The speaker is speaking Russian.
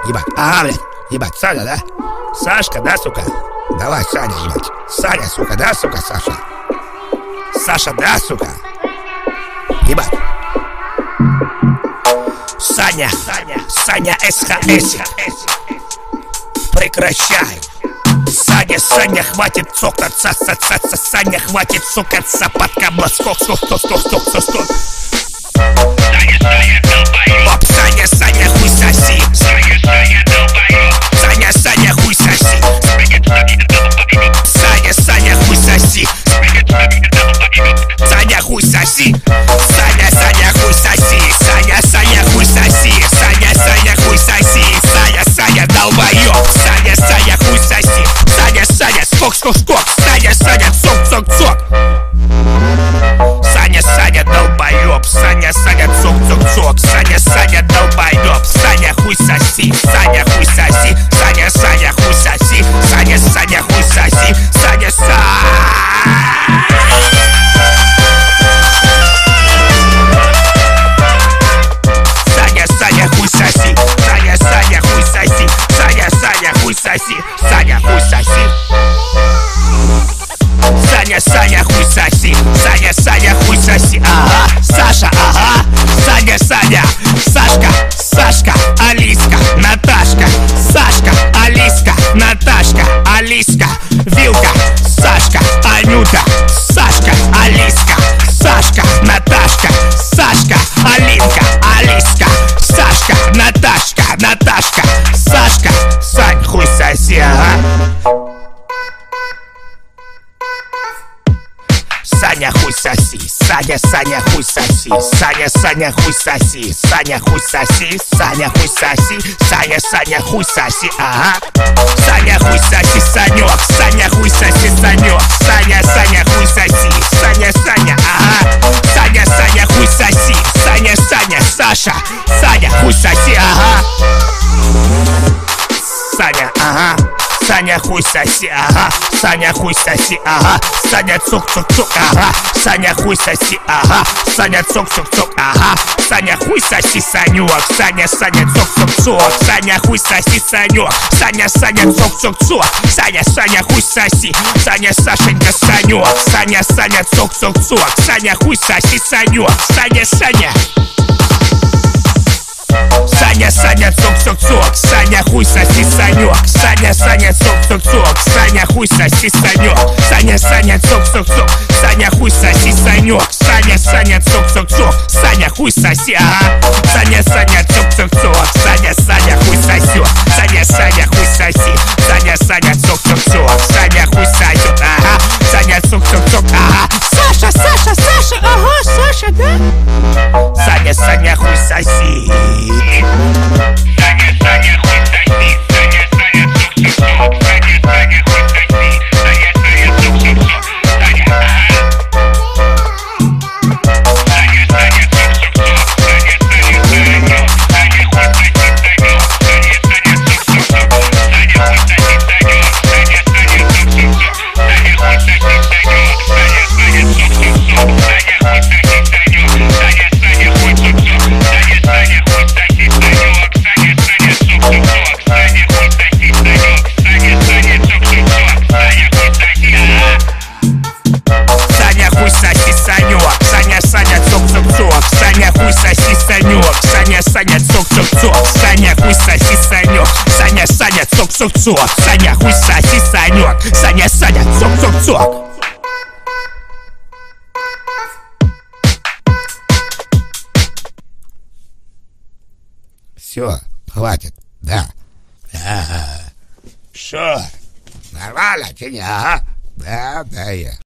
ебать. Блядь, ебать, Саня, да? Сашка, да, сука? Давай, Саня, ебать. Саня, сука, да, сука, Саша? Саша, да, сука? Ебать. Саня, СХС. Прекращай. Саня, хватит цокаться, Саня, хватит цокаться под каблоскок, скок. Саня, хуй соси. Саня, хуй соси. Саня, хуй соси. Саня, хуй соси. Саня, хуй соси. Саня, хуй соси. Саня, хуй соси. Саня, долбоёб. Саня, хуй соси. Саня, скок. Саня, цок. Саня, долбоёб. Саня, цок. Саня, долбоёб. Саня, хуй соси. Саня, хуй соси. Саня, хуй соси. Саня, хуй соси. Саня, хуй соси. Саня, хуй соси. Саня, хуй соси. Саня, хуй соси. Саня, хуй соси. Саня, хуй соси. Ага, Саша, ага. Саня, Сашка, Алиска, Наташка. Сашка, Алиска, Наташка, Алиска, Вилка, Сашка, Анюта. Сашка, Алиска, Сашка, Наташка. Сашка, Алинка, Алиска. Сашка, Наташка. Сашка, Сань, хуй соси, ага. Саня, хуй соси. Саня, хуй соси. Саня, хуй соси. Саня, хуй соси. Саня, хуй соси. Саня, хуй соси, ага. Саня, хуй соси, Санёк. Саня, хуй соси, Санёк. Саня, хуй соси. Саня, ага. Саня, хуй соси. Саня, Саша. Саня, хуй соси, ага. Саня, ага. Саня, хуй соси, ага. Саня, хуй соси, ага. Саня, цок, ага. Саня, хуй соси, ага. Саня, цок, ага. Саня, хуй соси, Санёк. Саня, цок. Саня, хуй соси, Санёк. Саня, цок. Саня, хуй соси. Саня, Сашенька, Санёк. Саня, цок. Саня, хуй соси, Санёк. Саня. Саня, цок. Саня, хуй соси, Санёк. Саня, цок. Саня, хуй соси, Санёк. Саня, цок. Саня, хуй соси, Санёк. Саня, цок. Саня, хуй соси, ага. Саня, цок. Саня, хуй сосёт. Саня, хуй соси. Саня, цок. Саня, хуй сосёт, ага. Саня, цок, ага. Саша, ага, Саша, да? Саня, хуй соси. Саня, хуй соси. Саня, цок. Саня, хуй соси. Саня, цок. Саня, ага. Саня, цок. Саня, хуй соси, Санёк. Саня, цок. Саня, хуй соси, Санёк. Саня, цок. Все, хватит, да. Шо? Нормально, че не? Ага. Да, я.